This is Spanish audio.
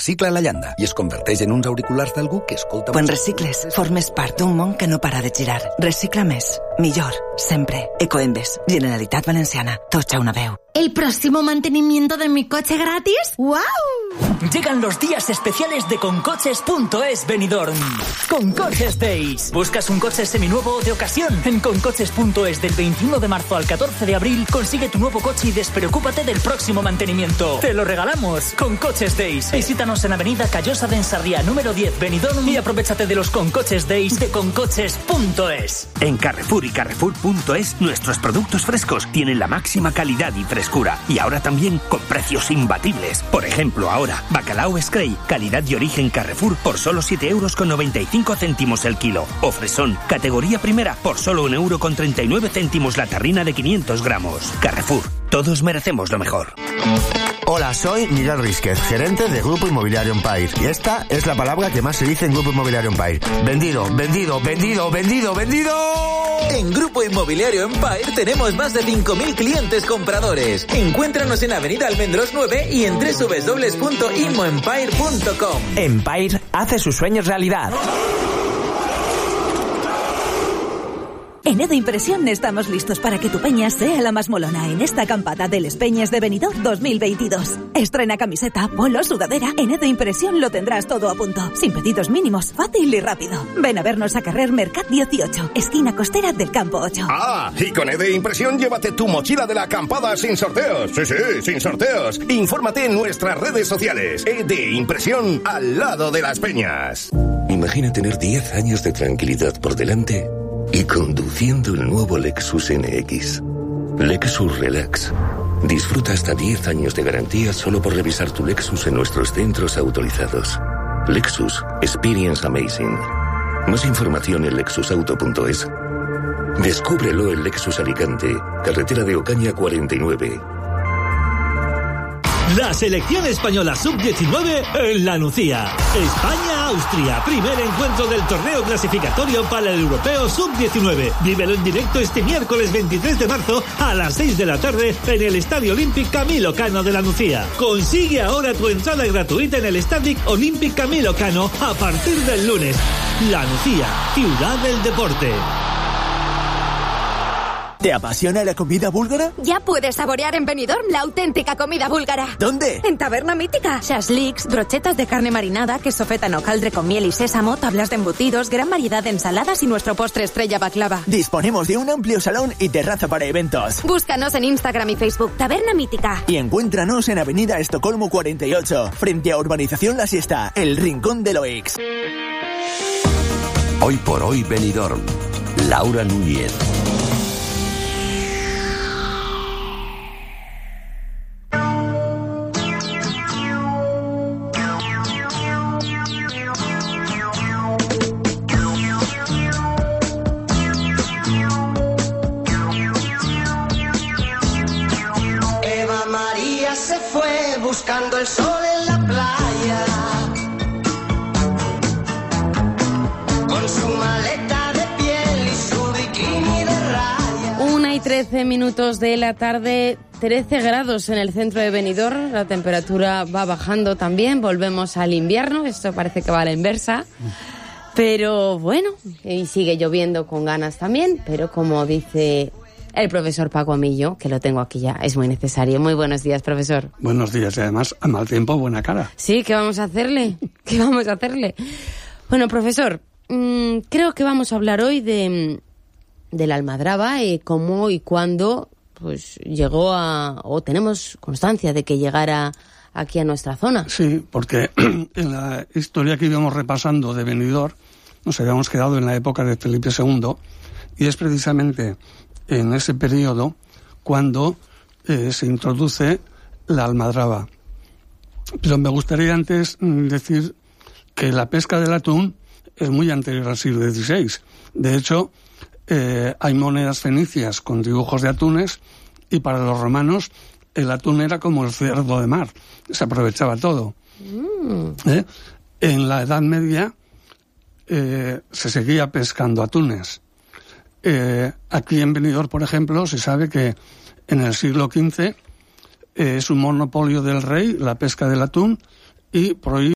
recicla la llanda i es converteix en uns auriculars d'algú que escolta... Quan recicles, formes part d'un món que no para de girar. Recicla més. Millor. Sempre. Ecoembes. Generalitat Valenciana. Tots a una veu. ¿El próximo mantenimiento de mi coche gratis? ¡Wow! Llegan los días especiales de Concoches.es Benidorm. Concoches Days. ¿Buscas un coche seminuevo o de ocasión? En Concoches.es del 21 de marzo al 14 de abril consigue tu nuevo coche y despreocúpate del próximo mantenimiento. ¡Te lo regalamos! Concoches Days. Visítanos en Avenida Callosa de Ensarría, número 10, Benidorm, y aprovéchate de los Concoches Days de Concoches.es. En Carrefour y Carrefour.es, nuestros productos frescos tienen la máxima calidad y frescura. Y ahora también con precios imbatibles. Por ejemplo, ahora, bacalao Scray, calidad y origen Carrefour, por solo 7,95 € el kilo. O fresón, categoría primera, por solo 1,39 € la tarrina de 500 gramos. Carrefour, todos merecemos lo mejor. Hola, soy Miguel Rísquez, gerente de Grupo Inmobiliario Empire. Y esta es la palabra que más se dice en Grupo Inmobiliario Empire. Vendido, vendido, vendido, vendido, vendido. En Grupo Inmobiliario Empire tenemos más de 5.000 clientes compradores. Encuéntranos en Avenida Almendros 9 y en www.immoempire.com. Empire hace sus sueños realidad. En Edo Impresión estamos listos para que tu peña sea la más molona en esta acampada de Les Peñes de Benidorm 2022. Estrena camiseta, polo, sudadera. En Edo Impresión lo tendrás todo a punto, sin pedidos mínimos, fácil y rápido. Ven a vernos a Carrer Mercat 18, esquina costera del Campo 8. Ah, y con Edo Impresión llévate tu mochila de la acampada sin sorteos. Sí, sin sorteos. Infórmate en nuestras redes sociales. Edo Impresión, al lado de las peñas. Imagina tener 10 años de tranquilidad por delante y conduciendo el nuevo Lexus NX. Lexus Relax. Disfruta hasta 10 años de garantía solo por revisar tu Lexus en nuestros centros autorizados. Lexus Experience Amazing. Más información en lexusauto.es. Descúbrelo en Lexus Alicante, carretera de Ocaña 49. La selección española sub-19 en La Nucía. España-Austria, primer encuentro del torneo clasificatorio para el Europeo sub-19. Vívelo en directo este miércoles 23 de marzo a las 6 de la tarde en el Estadio Olímpic Camilo Cano de La Nucía. Consigue ahora tu entrada gratuita en el Estadio Olímpic Camilo Cano a partir del lunes. La Nucía, ciudad del deporte. ¿Te apasiona la comida búlgara? Ya puedes saborear en Benidorm la auténtica comida búlgara. ¿Dónde? En Taberna Mítica. Shashliks, brochetas de carne marinada, queso fetano, caldre con miel y sésamo, tablas de embutidos, gran variedad de ensaladas y nuestro postre estrella baklava. Disponemos de un amplio salón y terraza para eventos. Búscanos en Instagram y Facebook, Taberna Mítica. Y encuéntranos en Avenida Estocolmo 48, frente a Urbanización La Siesta, el Rincón de Loix. Hoy por hoy Benidorm. Laura Núñez. Buscando el sol en la playa, con su maleta de piel y su bikini de raya. 1:13 de la tarde, 13 grados en el centro de Benidorm, la temperatura va bajando también, volvemos al invierno, esto parece que va a la inversa, pero bueno, y sigue lloviendo con ganas también, pero como dice el profesor Paco Amillo, que lo tengo aquí ya, es muy necesario. Muy buenos días, profesor. Buenos días, y además, a mal tiempo, buena cara. Sí, ¿qué vamos a hacerle? ¿Qué vamos a hacerle? Bueno, profesor, creo que vamos a hablar hoy de la almadraba y cómo y cuándo pues llegó o tenemos constancia de que llegara aquí a nuestra zona. Sí, porque en la historia que íbamos repasando de Benidorm, nos habíamos quedado en la época de Felipe II, y es precisamente en ese periodo cuando se introduce la almadraba. Pero me gustaría antes decir que la pesca del atún es muy anterior al siglo XVI. De hecho, hay monedas fenicias con dibujos de atunes, y para los romanos el atún era como el cerdo de mar, se aprovechaba todo. En la Edad Media se seguía pescando atunes. Aquí en Benidorm, por ejemplo, se sabe que en el siglo XV es un monopolio del rey la pesca del atún y prohíbe